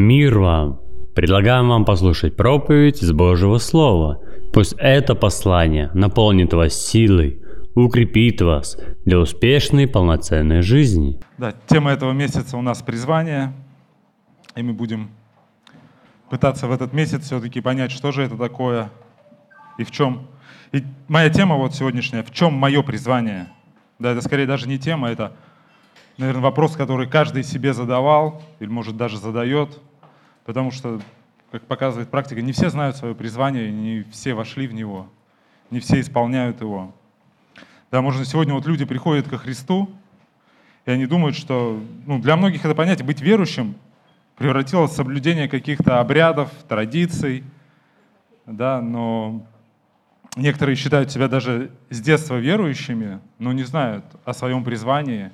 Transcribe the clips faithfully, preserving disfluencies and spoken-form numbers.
Мир вам! Предлагаем вам послушать проповедь из Божьего Слова. Пусть это послание наполнит вас силой, укрепит вас для успешной полноценной жизни. Да, тема этого месяца у нас призвание, и мы будем пытаться в этот месяц все-таки понять, что же это такое и в чем. И моя тема вот сегодняшняя: в чем мое призвание? Да, это скорее даже не тема, это, наверное, вопрос, который каждый себе задавал или, может, даже задает, потому что, как показывает практика, не все знают свое призвание, не все вошли в него, не все исполняют его. Да, можно сегодня вот люди приходят ко Христу, и они думают, что, ну, для многих это понятие быть верующим превратилось в соблюдение каких-то обрядов, традиций, да, но некоторые считают себя даже с детства верующими, но не знают о своем призвании,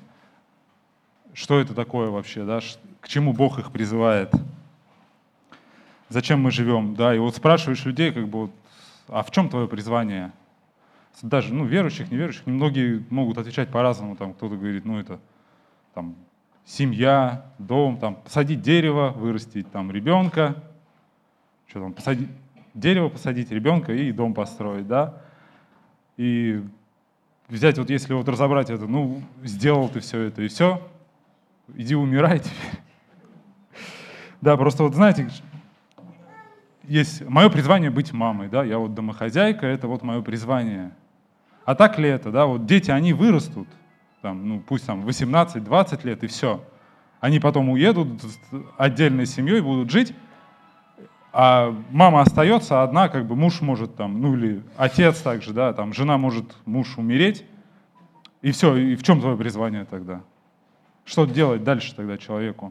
что это такое вообще, да, к чему Бог их призывает, зачем мы живем, да, и вот спрашиваешь людей, как бы, вот, а в чем твое призвание? Даже, ну, верующих, неверующих, многие могут отвечать по-разному, там, кто-то говорит, ну, это, там, семья, дом, там, посадить дерево, вырастить, там, ребенка, что там, посадить, дерево посадить, ребенка и дом построить, да, и взять, вот если вот разобрать это, ну, сделал ты все это, и все, иди умирай теперь. Да, просто вот, знаете, есть мое призвание быть мамой, да, я вот домохозяйка, это вот мое призвание. А так ли это, да, вот дети, они вырастут, там, ну, пусть там восемнадцать-двадцать лет, и все. Они потом уедут отдельной семьей, будут жить, а мама остается одна, как бы муж может там, ну или отец также, да, там жена может, муж умереть, и все, и в чем твое призвание тогда? Что делать дальше тогда человеку?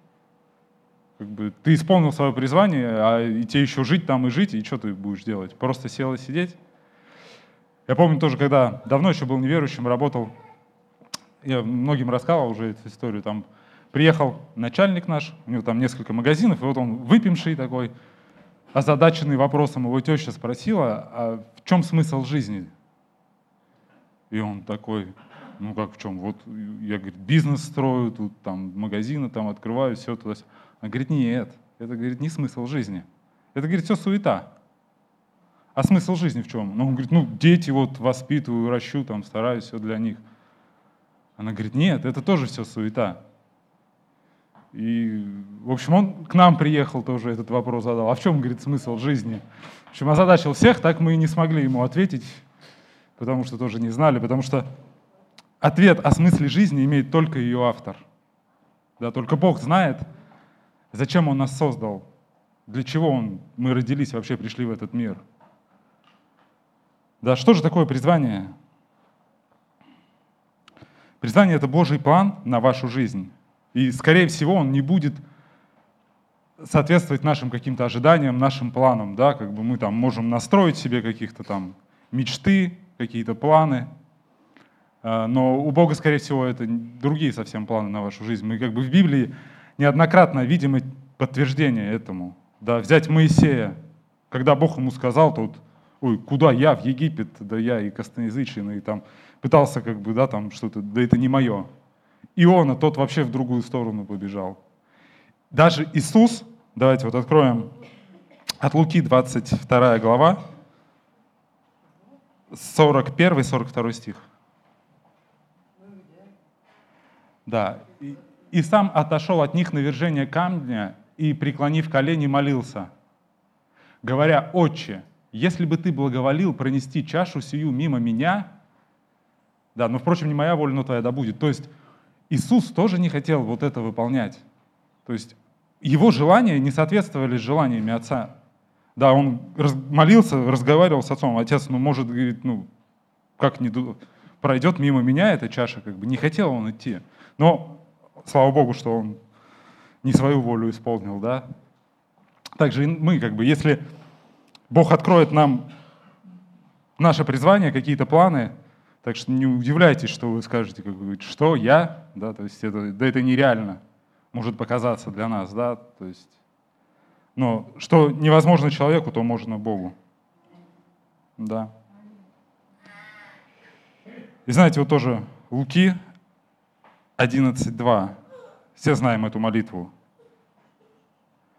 Как бы ты исполнил свое призвание, а и тебе еще жить там и жить, и что ты будешь делать? Просто сел и сидеть? Я помню тоже, когда давно еще был неверующим, работал, я многим рассказывал уже эту историю, там приехал начальник наш, у него там несколько магазинов, и вот он выпивший такой, озадаченный вопросом, его теща спросила, а в чем смысл жизни? И он такой, ну как в чем? Вот я, говорит, бизнес строю, тут там магазины там открываю, все туда. Она говорит, нет, это, говорит, не смысл жизни. Это, говорит, все суета. А смысл жизни в чем? Ну, он говорит, ну, дети вот воспитываю, ращу, там, стараюсь, все для них. Она говорит, нет, это тоже все суета. И, в общем, он к нам приехал, тоже этот вопрос задал. А в чем, говорит, смысл жизни? В общем, озадачил всех, так мы и не смогли ему ответить, потому что тоже не знали, потому что ответ о смысле жизни имеет только ее автор. Да, только Бог знает, зачем Он нас создал, для чего он, мы родились, вообще пришли в этот мир. Да, что же такое призвание? Призвание — это Божий план на вашу жизнь. И, скорее всего, он не будет соответствовать нашим каким-то ожиданиям, нашим планам. Да? Как бы мы там можем настроить себе каких-то там мечты, какие-то планы. Но у Бога, скорее всего, это другие совсем планы на вашу жизнь. Мы как бы в Библии неоднократно видим подтверждение этому. Да? Взять Моисея. Когда Бог ему сказал, то вот, ой, куда я, в Египет, да я и косноязычный, и там пытался как бы, да, там что-то, да это не мое. Иона, тот вообще в другую сторону побежал. Даже Иисус, давайте вот откроем от Луки двадцать вторая глава, сорок первый сорок второй стих. Да, и, и сам отошел от них на вержение камня и, преклонив колени, молился, говоря, «Отче, если бы ты благоволил пронести чашу сию мимо меня, да, но, впрочем, не моя воля, но твоя да будет». То есть Иисус тоже не хотел вот это выполнять. То есть его желания не соответствовали желаниями Отца. Да, он раз, молился, разговаривал с Отцом. Отец, ну, может, говорит, ну, как не пройдет мимо меня эта чаша, как бы не хотел он идти. Но, слава Богу, что он не свою волю исполнил, да. Также и мы, как бы, если Бог откроет нам наше призвание, какие-то планы, так что не удивляйтесь, что вы скажете, как бы, что я, да, то есть это, да, это нереально может показаться для нас, да, то есть, но что невозможно человеку, то можно Богу, да. И знаете, вот тоже Луки одиннадцать два, все знаем эту молитву.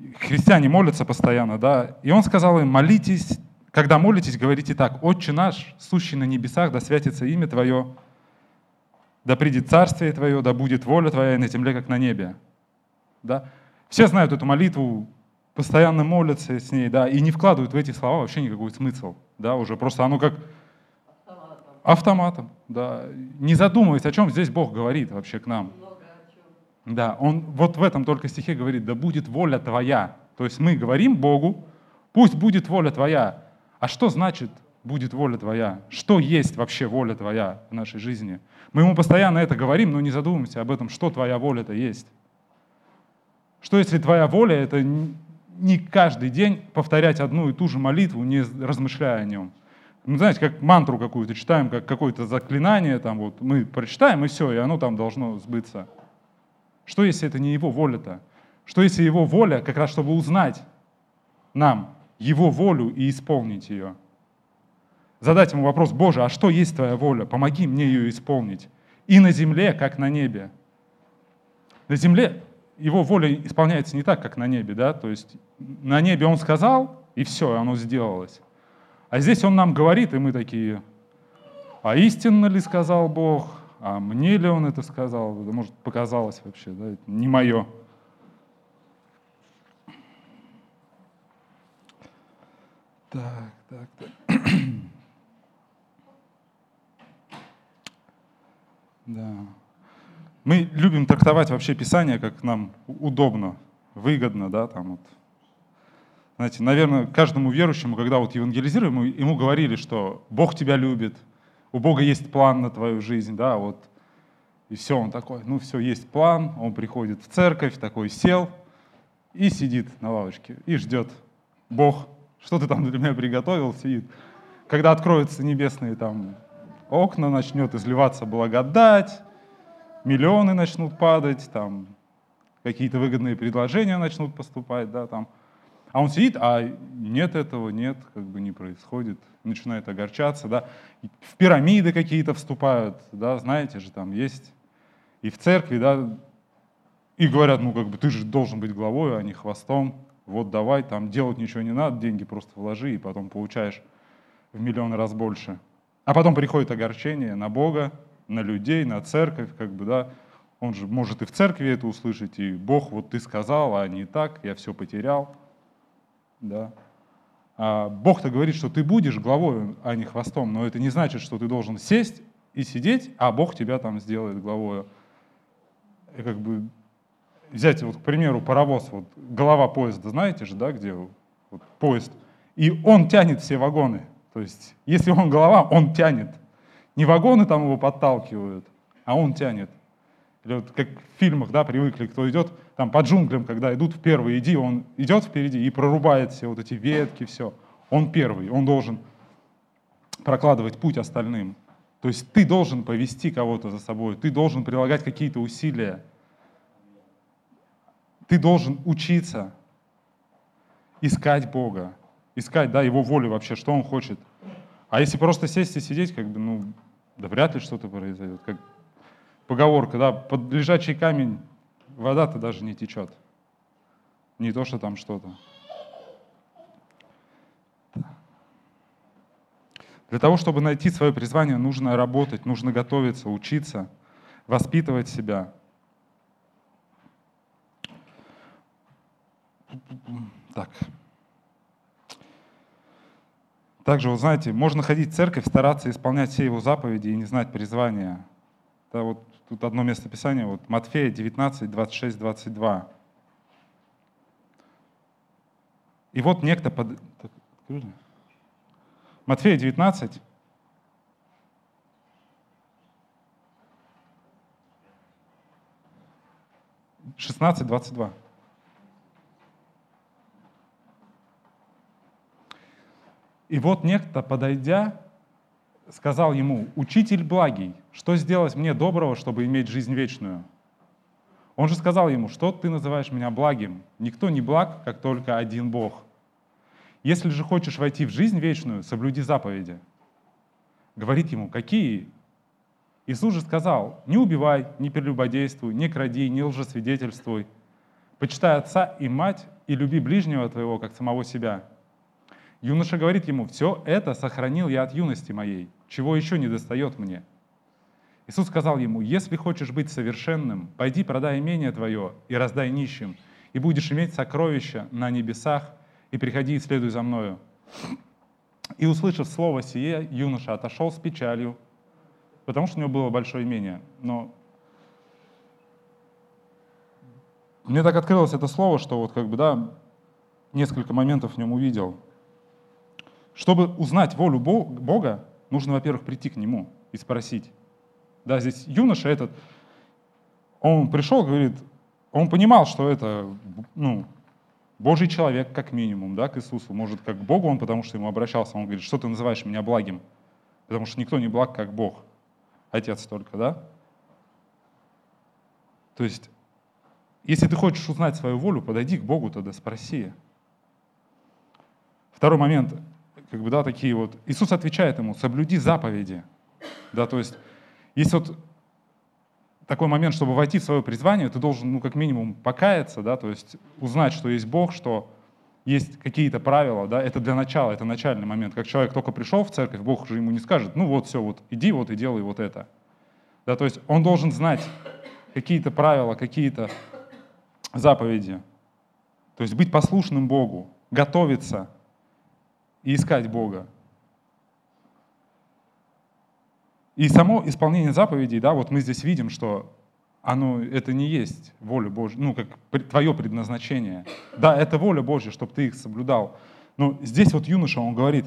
христиане молятся постоянно, да, и он сказал им: молитесь, когда молитесь, говорите так: «Отче наш, сущий на небесах, да святится имя Твое, да придет царствие Твое, да будет воля Твоя и на земле, как на небе». Да? Все знают эту молитву, постоянно молятся с ней, да, и не вкладывают в эти слова вообще никакой смысл, да, уже просто оно как автоматом, автоматом да, не задумываясь, о чем здесь Бог говорит вообще к нам. Да, Он вот в этом только стихе говорит: да будет воля Твоя. То есть мы говорим Богу: пусть будет воля Твоя. А что значит будет воля Твоя? Что есть вообще воля Твоя в нашей жизни? Мы Ему постоянно это говорим, но не задумываемся об этом, что Твоя воля-то есть. Что если Твоя воля — это не каждый день повторять одну и ту же молитву, не размышляя о нем? Ну, знаете, как мантру какую-то читаем, как какое-то заклинание, там вот мы прочитаем, и все, и оно там должно сбыться. Что если это не Его воля-то? Что если Его воля как раз чтобы узнать нам Его волю и исполнить ее? Задать Ему вопрос: Боже, а что есть Твоя воля? Помоги мне ее исполнить. И на земле, как на небе. На земле Его воля исполняется не так, как на небе, да? То есть на небе Он сказал, и все, оно сделалось. А здесь Он нам говорит, и мы такие: а истинно ли сказал Бог? А мне ли Он это сказал? Может, показалось вообще, да? Это не мое. Так, так, так. Да. Мы любим трактовать вообще Писание, как нам удобно, выгодно, да, там вот. Знаете, наверное, каждому верующему, когда вот евангелизируем, ему, ему говорили, что Бог тебя любит, у Бога есть план на твою жизнь, да, вот. И все, он такой: ну все, есть план, он приходит в церковь, такой сел и сидит на лавочке и ждет: Бог, что ты там для меня приготовил, сидит. Когда откроются небесные там окна, начнет изливаться благодать, миллионы начнут падать, там какие-то выгодные предложения начнут поступать, да, там. А он сидит, а нет этого, нет, как бы не происходит, начинает огорчаться, да. В пирамиды какие-то вступают, да, знаете же, там есть. И в церкви, да, и говорят: ну как бы ты же должен быть главой, а не хвостом. Вот давай, там делать ничего не надо, деньги просто вложи, и потом получаешь в миллион раз больше. А потом приходит огорчение на Бога, на людей, на церковь, как бы, да. Он же может и в церкви это услышать, и Бог, вот ты сказал, а не так, я все потерял. Да. А Бог-то говорит, что ты будешь главой, а не хвостом, но это не значит, что ты должен сесть и сидеть, а Бог тебя там сделает главой. И как бы взять, вот, к примеру, паровоз, вот, голова поезда, знаете же, да, где вот, поезд, и он тянет все вагоны. То есть, если он голова, он тянет. Не вагоны там его подталкивают, а он тянет. Или вот как в фильмах, да, привыкли, кто идет там по джунглям, когда идут в первый, иди, он идет впереди и прорубает все вот эти ветки, все. Он первый, он должен прокладывать путь остальным. То есть ты должен повести кого-то за собой, ты должен прилагать какие-то усилия. Ты должен учиться искать Бога, искать, да, Его волю вообще, что Он хочет. А если просто сесть и сидеть, как бы, ну, да вряд ли что-то произойдет. Как поговорка, да, под лежачий камень вода-то даже не течет. Не то, что там что-то. Для того, чтобы найти свое призвание, нужно работать, нужно готовиться, учиться, воспитывать себя. Так. Также, вот знаете, можно ходить в церковь, стараться исполнять все Его заповеди и не знать призвания. Это вот тут одно место Писания, вот Матфея девятнадцать, двадцать шесть, двадцать два. И вот некто под... Матфея девятнадцать, шестнадцать, двадцать два. И вот некто, подойдя, сказал ему: «Учитель благий, что сделать мне доброго, чтобы иметь жизнь вечную?» Он же сказал ему: «Что ты называешь меня благим? Никто не благ, как только один Бог. Если же хочешь войти в жизнь вечную, соблюди заповеди». Говорит ему: «Какие?» Иисус же сказал: «Не убивай, не прелюбодействуй, не кради, не лжесвидетельствуй, почитай отца и мать, и люби ближнего твоего, как самого себя. Юноша говорит ему: все это сохранил я от юности моей, чего еще не достает мне. Иисус сказал ему: если хочешь быть совершенным, пойди продай имение твое и раздай нищим, и будешь иметь сокровища на небесах, и приходи и следуй за мною. И, услышав слово сие, юноша отошел с печалью, потому что у него было большое имение. Но мне так открылось это слово, что вот как бы, да, несколько моментов в нем увидел. Чтобы узнать волю Бога, нужно, во-первых, прийти к Нему и спросить. Да, здесь юноша этот, он пришел, говорит, он понимал, что это, ну, Божий человек, как минимум, да, к Иисусу. Может, как к Богу он, потому что ему обращался. Он говорит: что ты называешь меня благим? Потому что никто не благ, как Бог. Отец только, да? То есть, если ты хочешь узнать свою волю, подойди к Богу тогда, спроси. Второй момент, как бы, да, такие вот. Иисус отвечает ему: соблюди заповеди. Да, то есть, есть вот такой момент, чтобы войти в свое призвание, ты должен, ну, как минимум, покаяться, да, то есть узнать, что есть Бог, что есть какие-то правила, да, это для начала, это начальный момент. Как человек только пришел в церковь, Бог же ему не скажет: ну вот все, вот иди вот и делай вот это. Да, то есть он должен знать какие-то правила, какие-то заповеди. То есть быть послушным Богу, готовиться и искать Бога. И само исполнение заповедей, да, вот мы здесь видим, что оно, это не есть воля Божья, ну, как твое предназначение. Да, это воля Божья, чтобы ты их соблюдал. Но здесь вот юноша, он говорит: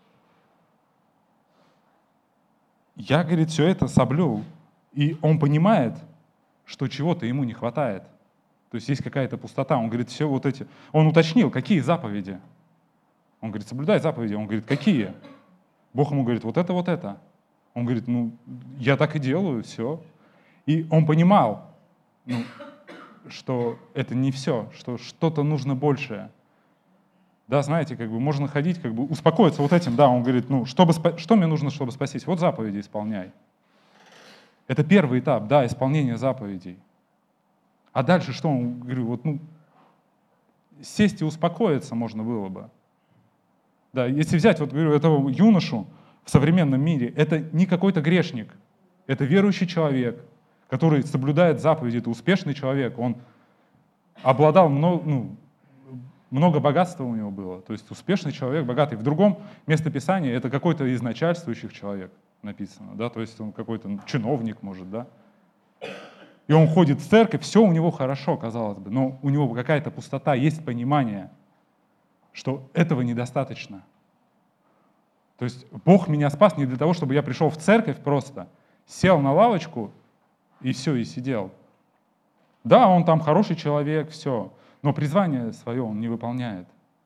я, говорит, все это соблюл. И он понимает, что чего-то ему не хватает. То есть есть какая-то пустота. Он говорит, все вот эти... Он уточнил, какие заповеди. Он говорит: соблюдай заповеди. Он говорит: какие? Бог ему говорит: вот это, вот это. Он говорит: ну, я так и делаю, все. И он понимал, ну, что это не все, что что-то нужно большее. Да, знаете, как бы можно ходить, как бы успокоиться вот этим. Да, он говорит: ну, чтобы, что мне нужно, чтобы спастись? Вот заповеди исполняй. Это первый этап, да, исполнение заповедей. А дальше что? Он говорит: вот, ну, сесть и успокоиться можно было бы. Да, если взять, вот, говорю, этого юношу в современном мире, это не какой-то грешник, это верующий человек, который соблюдает заповеди, это успешный человек, он обладал много, ну, много богатства у него было, то есть успешный человек, богатый. В другом местописании это какой-то из начальствующих человек написано, да, то есть он какой-то чиновник, может, да. И он ходит в церковь, все у него хорошо, казалось бы, но у него какая-то пустота, есть понимание, что этого недостаточно. То есть Бог меня спас не для того, чтобы я пришел в церковь просто, сел на лавочку и все, и сидел. Да, он там хороший человек, все, но призвание свое он не выполняет.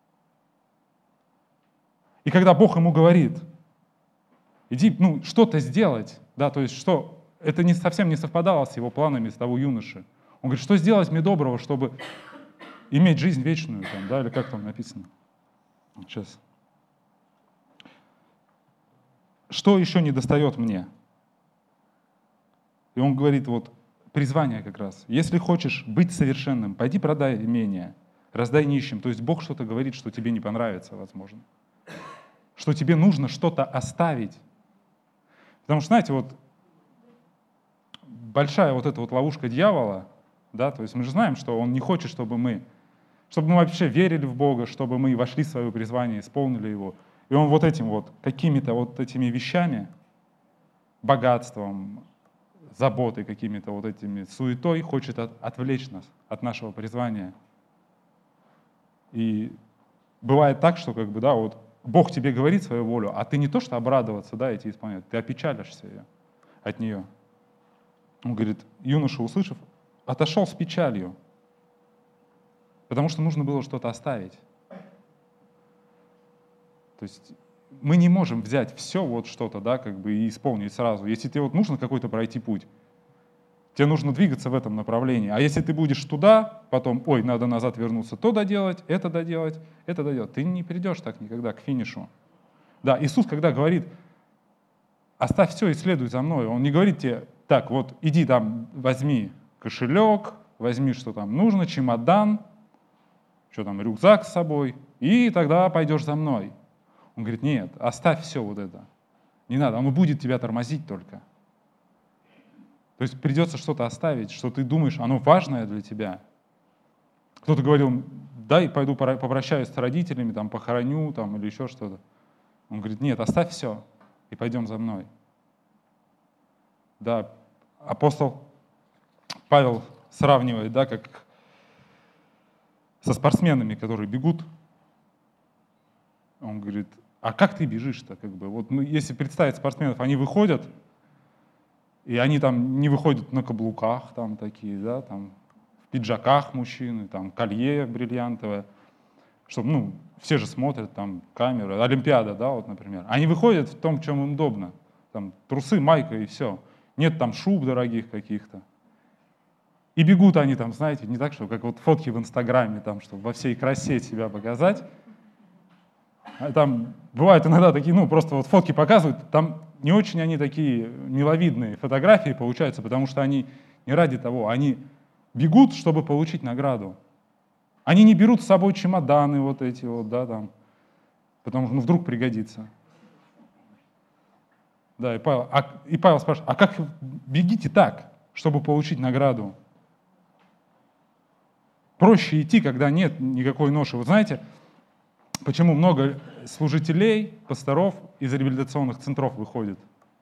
И когда Бог ему говорит: иди, ну, что-то сделать, да, то есть что, это не, совсем не совпадало с его планами, с того юноши. Он говорит: что сделать мне доброго, чтобы иметь жизнь вечную, там, да, или как там написано. Сейчас. Что еще не достает мне? И он говорит, вот, призвание как раз. Если хочешь быть совершенным, пойди продай имение, раздай нищим. То есть Бог что-то говорит, что тебе не понравится, возможно. Что тебе нужно что-то оставить. Потому что, знаете, вот большая вот эта вот ловушка дьявола, да, то есть мы же знаем, что он не хочет, чтобы мы, чтобы мы вообще верили в Бога, чтобы мы вошли в свое призвание, исполнили его. И он вот этим вот, какими-то вот этими вещами, богатством, заботой какими-то вот этими, суетой хочет от, отвлечь нас от нашего призвания. И бывает так, что как бы, да, вот Бог тебе говорит свою волю, а ты не то что обрадоваться, да, идти исполнять, ты опечалишься ее, от нее. Он говорит, юноша, услышав, отошел с печалью, потому что нужно было что-то оставить. То есть мы не можем взять все вот что-то, да, как бы и исполнить сразу. Если тебе вот нужно какой-то пройти путь, тебе нужно двигаться в этом направлении. А если ты будешь туда, потом, ой, надо назад вернуться, то доделать, это доделать, это доделать, ты не придешь так никогда к финишу. Да, Иисус, когда говорит, оставь все и следуй за мной, Он не говорит тебе, так, вот иди там, возьми кошелек, возьми, что там нужно, чемодан, что там, рюкзак с собой, и тогда пойдешь за мной. Он говорит, нет, оставь все вот это. Не надо, оно будет тебя тормозить только. То есть придется что-то оставить, что ты думаешь, оно важное для тебя. Кто-то говорил, дай пойду попрощаюсь с родителями, там, похороню там, или еще что-то. Он говорит, нет, оставь все и пойдем за мной. Да, апостол Павел сравнивает, да, как со спортсменами, которые бегут. Он говорит, а как ты бежишь-то? Как бы? Вот, ну, если представить спортсменов, они выходят, и они там не выходят на каблуках, там такие, да, там, в пиджаках мужчины, там, колье бриллиантовое, чтобы, ну, все же смотрят, там, камеры, Олимпиада, да, вот, например. Они выходят в том, в чем им удобно. Там, трусы, майка и все. Нет там шуб дорогих каких-то. И бегут они там, знаете, не так, что как вот фотки в Инстаграме, там, чтобы во всей красе себя показать. А там бывают иногда такие, ну, просто вот фотки показывают, там не очень они такие миловидные фотографии получаются, потому что они не ради того, они бегут, чтобы получить награду. Они не берут с собой чемоданы вот эти вот, да, там, потому что, ну, вдруг пригодится. Да, и Павел, а, и Павел спрашивает, а как бегите так, чтобы получить награду? Проще идти, когда нет никакой ноши. Вот знаете, почему много служителей, пасторов из реабилитационных центров выходит?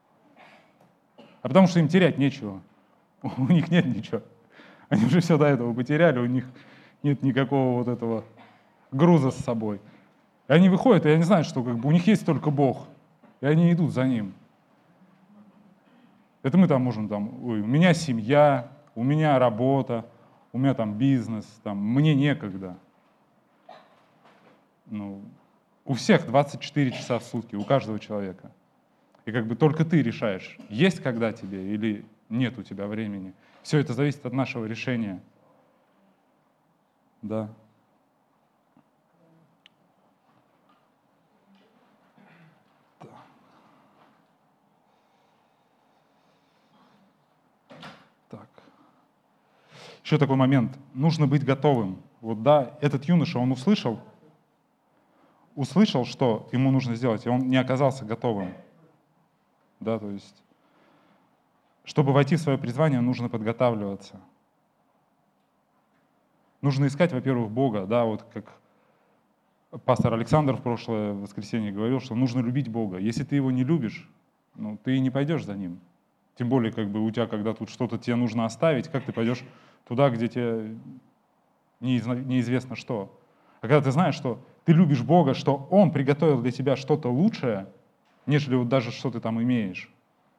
А потому что им терять нечего. У них нет ничего. Они уже все до этого потеряли, у них нет никакого вот этого груза с собой. И они выходят, и они знают, что как бы у них есть только Бог, и они идут за Ним. Это мы там можем, там, ой, у меня семья, у меня работа, у меня там бизнес, там, мне некогда. Ну, у всех двадцать четыре часа в сутки, у каждого человека. И как бы только ты решаешь, есть когда тебе или нет у тебя времени. Все это зависит от нашего решения. Да. Так. Еще такой момент. Нужно быть готовым. Вот да, этот юноша, он услышал, услышал, что ему нужно сделать, и он не оказался готовым. Да, то есть, чтобы войти в свое призвание, нужно подготавливаться. Нужно искать, во-первых, Бога, да, вот как пастор Александр в прошлое воскресенье говорил, что нужно любить Бога. Если ты его не любишь, ну, ты и не пойдешь за ним. Тем более, как бы у тебя, когда тут что-то тебе нужно оставить, как ты пойдешь туда, где тебе неизвестно что. А когда ты знаешь, что ты любишь Бога, что Он приготовил для тебя что-то лучшее, нежели вот даже что ты там имеешь,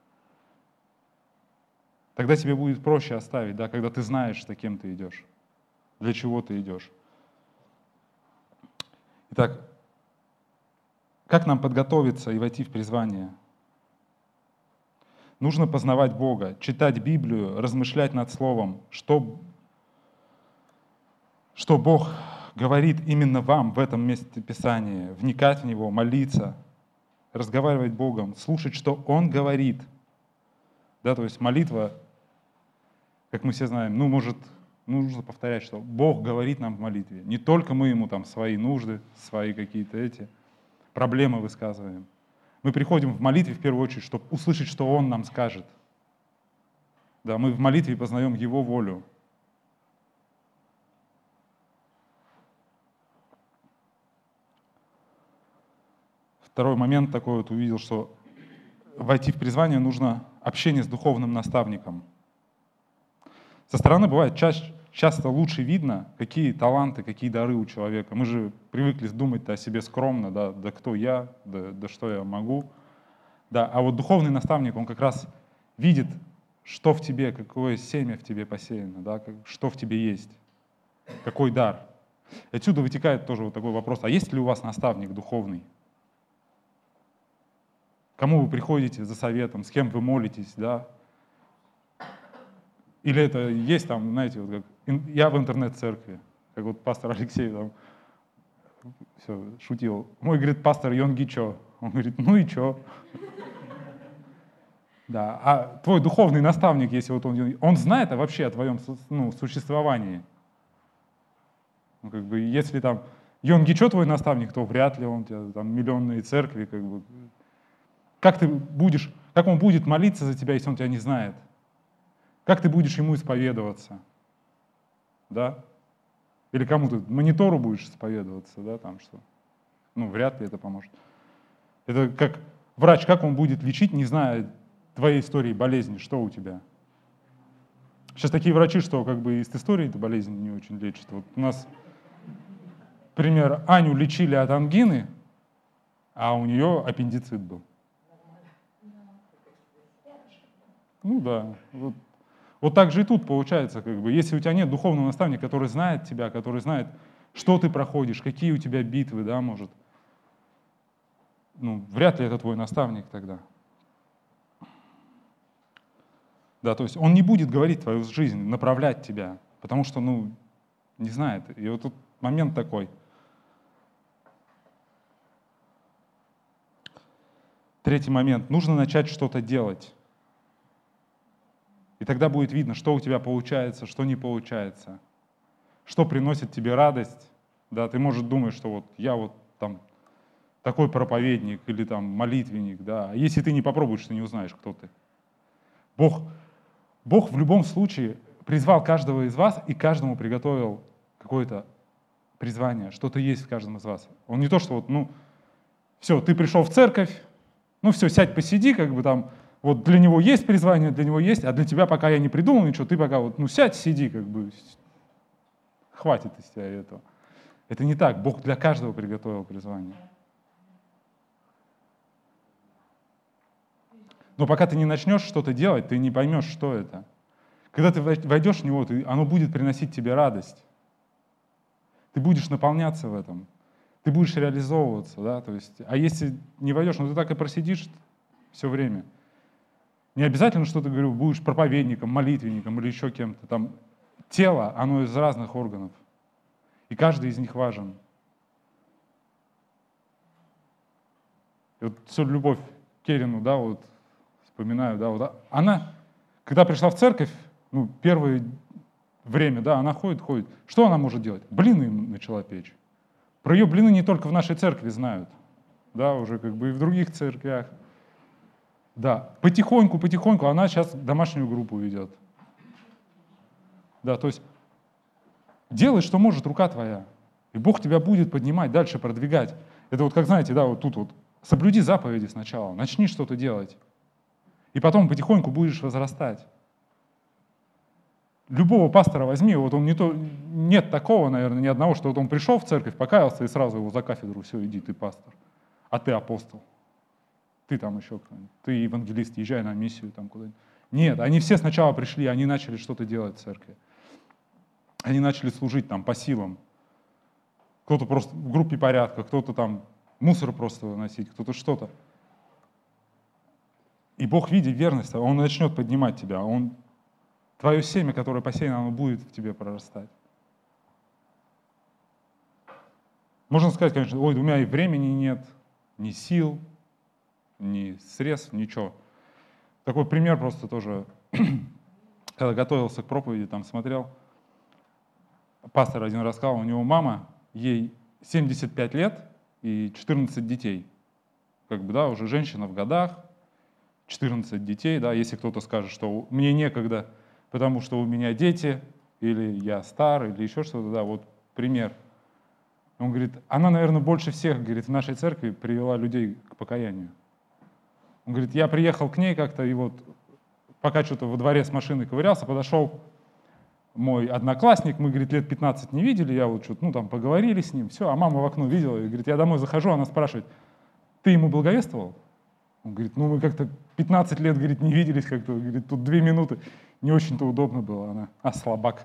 тогда тебе будет проще оставить, да, когда ты знаешь, за кем ты идешь, для чего ты идешь. Итак, как нам подготовиться и войти в призвание? Нужно познавать Бога, читать Библию, размышлять над Словом, что, что Бог говорит именно вам в этом месте Писания, вникать в Него, молиться, разговаривать с Богом, слушать, что Он говорит. Да, то есть молитва, как мы все знаем, ну, может, нужно повторять, что Бог говорит нам в молитве. Не только мы Ему там свои нужды, свои какие-то эти проблемы высказываем. Мы приходим в молитве в первую очередь, чтобы услышать, что Он нам скажет. Да, мы в молитве познаем Его волю. Второй момент такой вот увидел, что войти в призвание нужно общение с духовным наставником. Со стороны бывает чаще, часто лучше видно, какие таланты, какие дары у человека. Мы же привыкли думать-то о себе скромно, да, да кто я, да, да что я могу. Да, а вот духовный наставник, он как раз видит, что в тебе, какое семя в тебе посеяно, да, что в тебе есть, какой дар. И отсюда вытекает тоже вот такой вопрос, а есть ли у вас наставник духовный? Кому вы приходите за советом, с кем вы молитесь, да? Или это есть там, знаете, вот как я в интернет-церкви, как вот пастор Алексей там все, шутил. Мой, говорит, пастор Йонги чё? Он говорит, ну и чё? Да. А твой духовный наставник, если вот он, он знает вообще о твоем ну, существовании. Ну, как бы, если там Йон Гичо твой наставник, то вряд ли он тебя там миллионные церкви, как бы. Как ты будешь, как он будет молиться за тебя, если он тебя не знает? Как ты будешь ему исповедоваться? Да? Или кому-то монитору будешь исповедоваться, да, там что? Ну, вряд ли это поможет. Это как врач, как он будет лечить, не зная твоей истории болезни, что у тебя? Сейчас такие врачи, что как бы из истории этой болезни не очень лечат. Вот у нас, например, Аню лечили от ангины, а у нее аппендицит был. Ну да. Вот, вот так же и тут получается, как бы, если у тебя нет духовного наставника, который знает тебя, который знает, что ты проходишь, какие у тебя битвы, да, может, ну, вряд ли это твой наставник тогда. Да, то есть он не будет говорить твою жизнь, направлять тебя, потому что, ну, не знает. И вот тут момент такой. Третий момент. Нужно начать что-то делать. И тогда будет видно, что у тебя получается, что не получается, что приносит тебе радость. Да, ты, может, думаешь, что вот я вот там такой проповедник или там молитвенник, да. А если ты не попробуешь, ты не узнаешь, кто ты. Бог, Бог в любом случае призвал каждого из вас и каждому приготовил какое-то призвание, что-то есть в каждом из вас. Он не то, что вот, ну, все, ты пришел в церковь, ну все, сядь, посиди, как бы там, вот для него есть призвание, для него есть, а для тебя пока я не придумал ничего, ты пока вот, ну сядь, сиди, как бы, хватит из тебя этого. Это не так, Бог для каждого приготовил призвание. Но пока ты не начнешь что-то делать, ты не поймешь, что это. Когда ты войдешь в него, ты, оно будет приносить тебе радость. Ты будешь наполняться в этом. Ты будешь реализовываться. Да? То есть, а если не войдешь, ну ты так и просидишь все время. Не обязательно, что ты, говорю, будешь проповедником, молитвенником или еще кем-то. Там тело, оно из разных органов. И каждый из них важен. И вот всю любовь к Керину, да, вот, вспоминаю, да, вот, она, когда пришла в церковь, ну, первое время, да, она ходит, ходит. Что она может делать? Блины начала печь. Про ее блины не только в нашей церкви знают, да, уже как бы и в других церквях. Да, потихоньку, потихоньку она сейчас домашнюю группу ведет. Да, то есть делай, что может рука твоя, и Бог тебя будет поднимать, дальше продвигать. Это вот как, знаете, да, вот тут вот, соблюди заповеди сначала, начни что-то делать, и потом потихоньку будешь возрастать. Любого пастора возьми, вот он не то, нет такого, наверное, ни одного, что вот он пришел в церковь, покаялся и сразу его за кафедру, все, иди, ты пастор, а ты апостол. Ты там еще кто-нибудь, ты евангелист, езжай на миссию там куда-нибудь. Нет, они все сначала пришли, они начали что-то делать в церкви. Они начали служить там по силам. Кто-то просто в группе порядка, кто-то там мусор просто выносить, кто-то что-то. И Бог, видя верность, Он начнет поднимать тебя. Он, твое семя, которое посеяно, оно будет в тебе прорастать. Можно сказать, конечно, ой, у меня и времени нет, ни сил, ни средств, ничего. Такой пример просто тоже, когда готовился к проповеди, там смотрел, пастор один рассказал, у него мама, ей семьдесят пять лет и четырнадцать детей. Как бы, да, уже женщина в годах, четырнадцать детей, да, если кто-то скажет, что мне некогда, потому что у меня дети, или я стар, или еще что-то, да, вот пример. Он говорит, она, наверное, больше всех, говорит, в нашей церкви привела людей к покаянию. Он говорит, я приехал к ней как-то, и вот пока что-то во дворе с машиной ковырялся, подошел мой одноклассник, мы, говорит, лет пятнадцать не видели, я вот что-то, ну, там, поговорили с ним, все, а мама в окно видела, и, говорит, я домой захожу, она спрашивает, ты ему благовествовал? Он говорит, ну, мы как-то пятнадцать лет, говорит, не виделись, как-то, говорит, тут две минуты, не очень-то удобно было, она, а, слабак.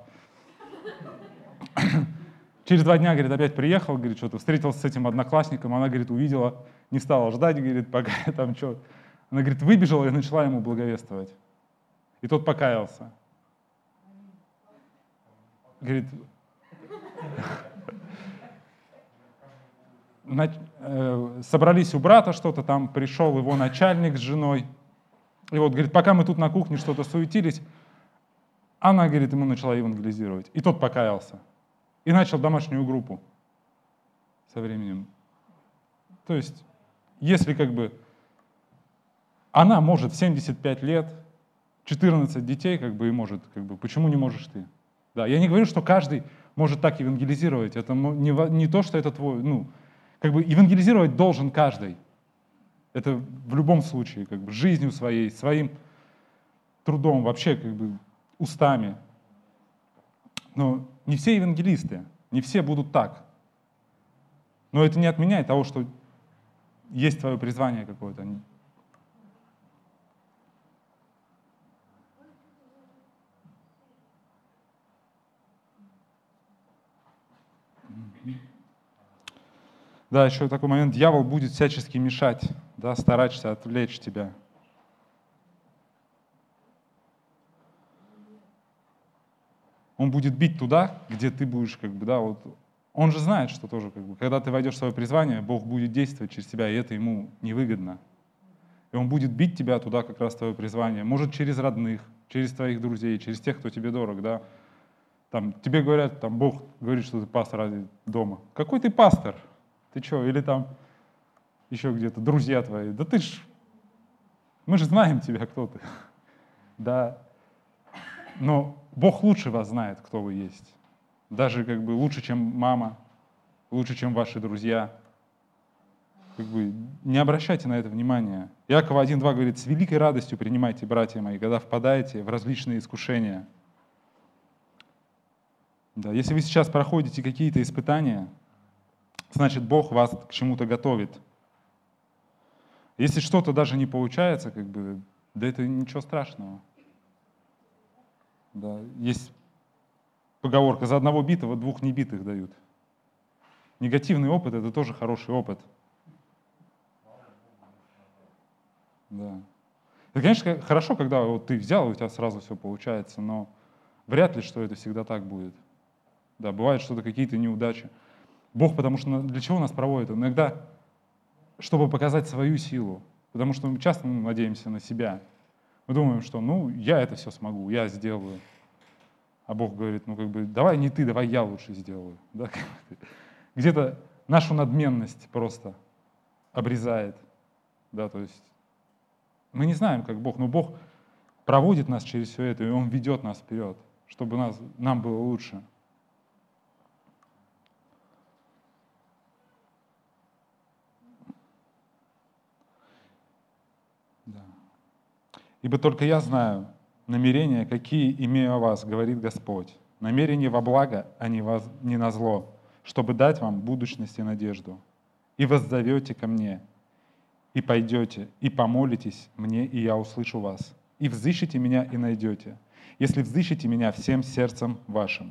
Через два дня, говорит, опять приехал, говорит, что-то встретился с этим одноклассником, она, говорит, увидела, не стала ждать, говорит, пока я там что. Она, говорит, выбежала и начала ему благовествовать. И тот покаялся. Говорит, собрались у брата что-то, там пришел его начальник с женой, И вот, говорит, пока мы тут на кухне что-то суетились, она, говорит, ему начала евангелизировать. И тот покаялся. И начал домашнюю группу со временем. То есть, если как бы она может в семьдесят пять лет, четырнадцать детей, как бы и может, как бы, почему не можешь ты? Да, я не говорю, что каждый может так евангелизировать. Это не, не то, что это твой, ну, как бы евангелизировать должен каждый. Это в любом случае, как бы, жизнью своей, своим трудом, вообще, как бы, устами. Но не все евангелисты, не все будут так. Но это не отменяет того, что есть твое призвание какое-то. Да, еще такой момент. Дьявол будет всячески мешать, да, стараться отвлечь тебя. Он будет бить туда, где ты будешь, как бы, да, вот. Он же знает, что тоже, как бы, когда ты войдешь в свое призвание, Бог будет действовать через тебя, и это ему невыгодно. И он будет бить тебя туда, как раз твое призвание. Может, через родных, через твоих друзей, через тех, кто тебе дорог, да. Там, тебе говорят, там, Бог говорит, что ты пастор дома. Какой ты пастор? Ты что? Или там еще где-то друзья твои. Да ты ж, мы же знаем тебя, кто ты. Да. Но Бог лучше вас знает, кто вы есть. Даже как бы лучше, чем мама, лучше, чем ваши друзья. Как бы не обращайте на это внимания. Иакова один два говорит: «С великой радостью принимайте, братья мои, когда впадаете в различные искушения». Да, если вы сейчас проходите какие-то испытания, значит, Бог вас к чему-то готовит. Если что-то даже не получается, как бы, да это ничего страшного. Да, есть поговорка: за одного битого двух небитых дают. Негативный опыт — это тоже хороший опыт. Да. Это, конечно, хорошо, когда вот ты взял, и у тебя сразу все получается, но вряд ли, что это всегда так будет. Да, бывает что-то, какие-то неудачи. Бог, потому что для чего нас проводит? Иногда, чтобы показать свою силу. Потому что мы часто ну, надеемся на себя. Мы думаем, что ну, я это все смогу, я сделаю. А Бог говорит, ну как бы, давай не ты, давай я лучше сделаю. Да? Где-то нашу надменность просто обрезает. Да, то есть мы не знаем, как Бог, но Бог проводит нас через все это, и Он ведет нас вперед, чтобы нас, нам было лучше. Да. Ибо только я знаю намерения, какие имею о вас, говорит Господь. Намерения во благо, а не, воз, не на зло, чтобы дать вам будущность и надежду. И воззовете ко мне, и пойдете, и помолитесь мне, и я услышу вас. И взыщите меня, и найдете, если взыщите меня всем сердцем вашим.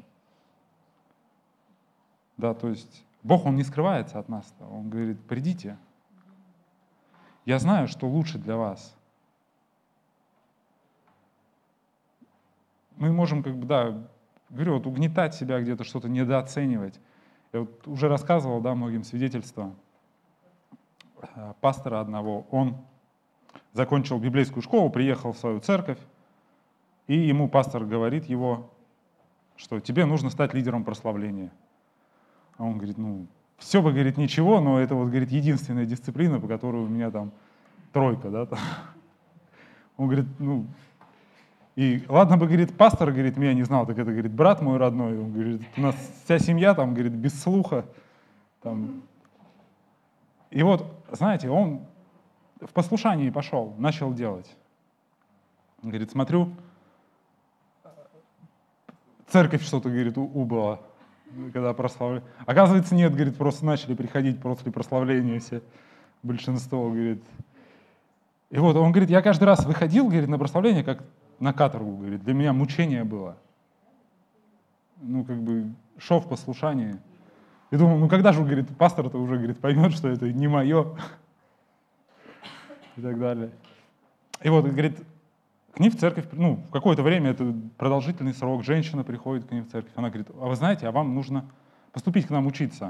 Да, то есть Бог, Он не скрывается от нас. Он говорит: придите. Я знаю, что лучше для вас. Мы можем, как бы, да, говорю, вот угнетать себя где-то, что-то недооценивать. Я вот уже рассказывал, да, многим свидетельства пастора одного. Он закончил библейскую школу, приехал в свою церковь, и ему пастор говорит его, что тебе нужно стать лидером прославления. А он говорит, ну, все бы, говорит, ничего, но это вот, говорит, единственная дисциплина, по которой у меня там тройка, да. Там. Он говорит, ну, и ладно бы, говорит, пастор, говорит, меня не знал, так это, говорит, брат мой родной. Он говорит, у нас вся семья там, говорит, без слуха. Там. И вот, знаете, он в послушании пошел, начал делать. Он говорит, смотрю, церковь что-то, говорит, убыла, когда прославляли. Оказывается, нет, говорит, просто начали приходить после прославления все, большинство, говорит. И вот он говорит, я каждый раз выходил, говорит, на прославление, как на каторгу, говорит, для меня мучение было. Ну, как бы, шел в послушании. И думаю, ну когда же, говорит, пастор-то уже, говорит, поймет, что это не мое. И так далее. И вот, говорит, к ним в церковь, ну, в какое-то время, это продолжительный срок, женщина приходит к ним в церковь. Она говорит, а вы знаете, а вам нужно поступить к нам учиться.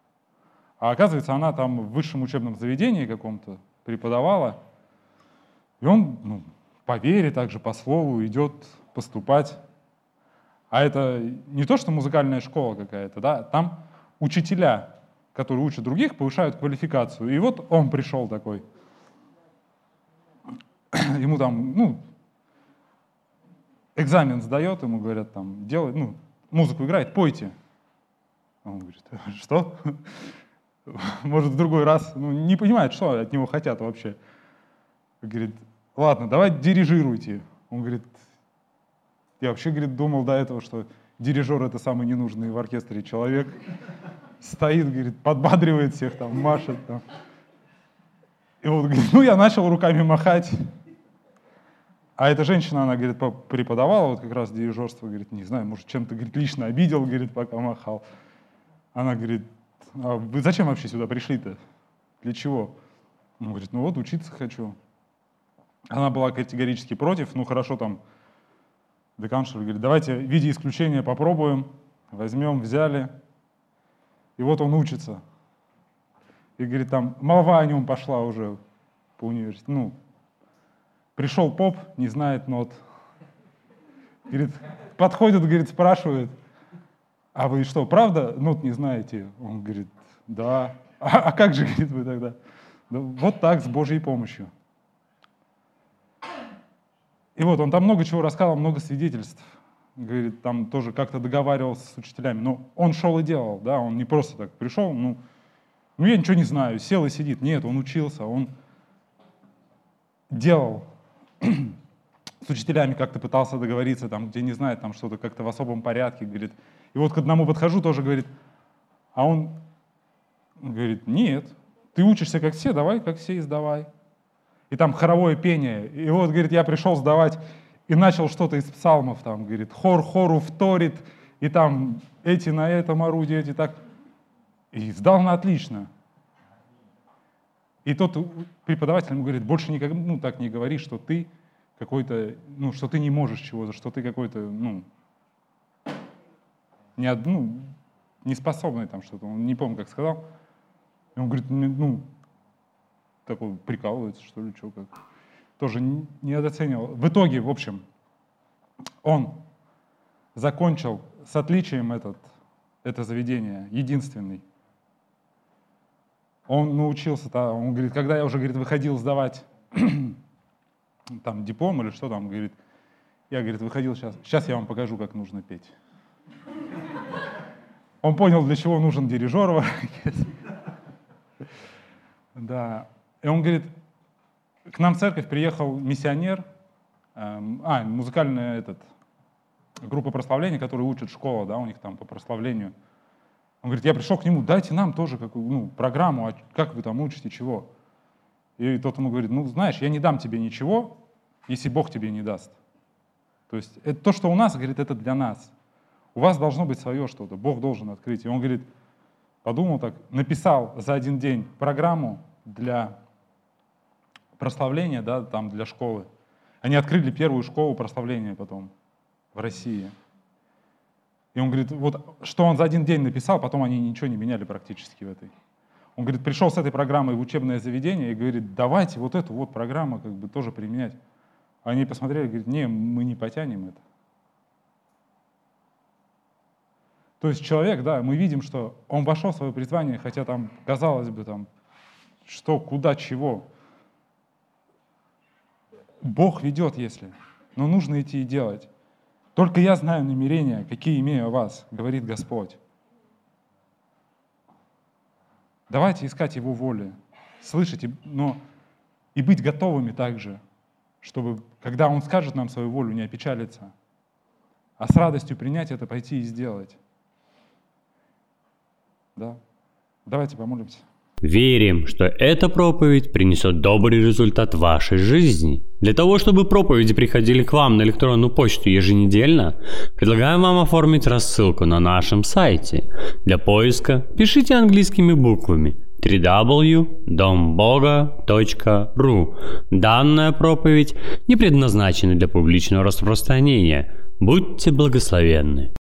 А оказывается, она там в высшем учебном заведении каком-то преподавала. И он ну, по вере, также по слову идет поступать. А это не то, что музыкальная школа какая-то, да, там учителя, которые учат других, повышают квалификацию. И вот он пришел такой. Ему там, ну, экзамен сдает, ему говорят, там, делай, ну, музыку играет, пойте. Он говорит, что? Может, в другой раз, ну, не понимает, что от него хотят вообще. Говорит, ладно, давай дирижируйте. Он говорит, я вообще, говорит, думал до этого, что дирижер — это самый ненужный в оркестре человек. Стоит, говорит, подбадривает всех, там, машет. Там. И вот, говорит, ну, я начал руками махать. А эта женщина, она, говорит, преподавала вот как раз дирижерство, говорит, не знаю, может, чем-то, говорит, лично обидел, говорит, пока махал. Она говорит, а вы зачем вообще сюда пришли-то? Для чего? Он говорит, ну вот, учиться хочу. Она была категорически против, ну, хорошо, там, деканшер говорит, давайте в виде исключения попробуем, возьмем, взяли. И вот он учится. И, говорит, там, молва о нем пошла уже по университету, ну, пришел поп, не знает нот. Говорит, подходит, говорит, спрашивает, а вы что, правда нот не знаете? Он говорит, да. А, а как же, говорит, вы тогда? Да, вот так, с Божьей помощью. И вот он там много чего рассказал, много свидетельств. Говорит, там тоже как-то договаривался с учителями. Но он шел и делал, да, он не просто так пришел, ну, ну я ничего не знаю, сел и сидит. Нет, он учился, он делал. С учителями как-то пытался договориться, там, где не знает, там что-то как-то в особом порядке, говорит. И вот к одному подхожу, тоже говорит, а он говорит, нет, ты учишься как все, давай как все и сдавай. И там хоровое пение. И вот, говорит, я пришел сдавать и начал что-то из псалмов, там, говорит, хор хору вторит, и там эти на этом орудии, эти так. И сдал на отлично. И тот преподаватель ему говорит, больше никогда, ну, так не говори, что ты какой-то, ну, что ты не можешь чего-то, что ты какой-то, ну, не, ну, неспособный там что-то. Он не помню, как сказал. И он говорит, ну, такой прикалывается, что ли, что как. Тоже недооценивал. В итоге, в общем, он закончил с отличием этот, это заведение, единственный. Он научился, он говорит, когда я уже, говорит, выходил сдавать там диплом или что там, говорит, я, говорит, выходил сейчас, сейчас я вам покажу, как нужно петь. Он понял, для чего нужен дирижер. Да. И он говорит, к нам в церковь приехал миссионер, эм, а, музыкальная этот, группа прославления, которую учат школа, да, у них там по прославлению. Он говорит, я пришел к нему, дайте нам тоже какую, ну, программу, а как вы там учите, чего? И тот ему говорит, ну, знаешь, я не дам тебе ничего, если Бог тебе не даст. То есть это, то, что у нас, говорит, это для нас. У вас должно быть свое что-то, Бог должен открыть. И он, говорит, подумал так, написал за один день программу для прославления, да, там для школы. Они открыли первую школу прославления потом в России. И он говорит, вот что он за один день написал, потом они ничего не меняли практически в этой. Он говорит, пришел с этой программой в учебное заведение и говорит, давайте вот эту вот программу как бы тоже применять. Они посмотрели и говорят, не, мы не потянем это. То есть человек, да, мы видим, что он вошел в свое призвание, хотя там, казалось бы, там, что, куда, чего. Бог ведет, если, но нужно идти и делать. Только я знаю намерения, какие имею о вас, говорит Господь. Давайте искать Его воли, слышать, но и быть готовыми также, чтобы, когда Он скажет нам свою волю, не опечалиться, а с радостью принять это, пойти и сделать. Да? Давайте помолимся. Верим, что эта проповедь принесет добрый результат в вашей жизни. Для того, чтобы проповеди приходили к вам на электронную почту еженедельно, предлагаем вам оформить рассылку на нашем сайте. Для поиска пишите английскими буквами дабл ю дабл ю дабл ю точка дом бога точка ру. Данная проповедь не предназначена для публичного распространения. Будьте благословенны.